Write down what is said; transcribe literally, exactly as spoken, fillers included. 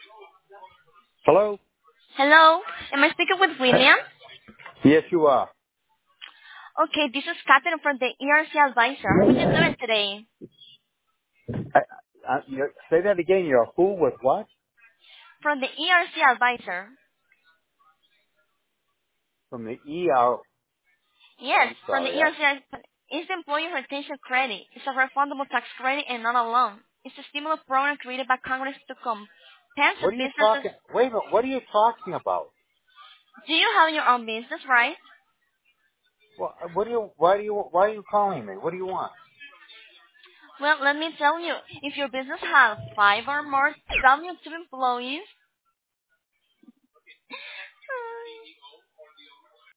Hello? Hello, am I speaking with William? Yes, you are. Okay, this is Catherine from the E R C Advisor. How are you doing today? I, I, you, say that again. You're who with what? From the E R C Advisor. From the E R. Yes, I'm from the sorry. I, E R C Advisor. It's the Employee Retention Credit. It's a refundable tax credit and not a loan. It's a stimulus program created by Congress to what compensate are you businesses. talking? Wait a minute. What are you talking about? Do you have your own business, right? Well, what do you? Why do you? Why are you calling me? What do you want? Well, let me tell you, if your business has five or more W two employees,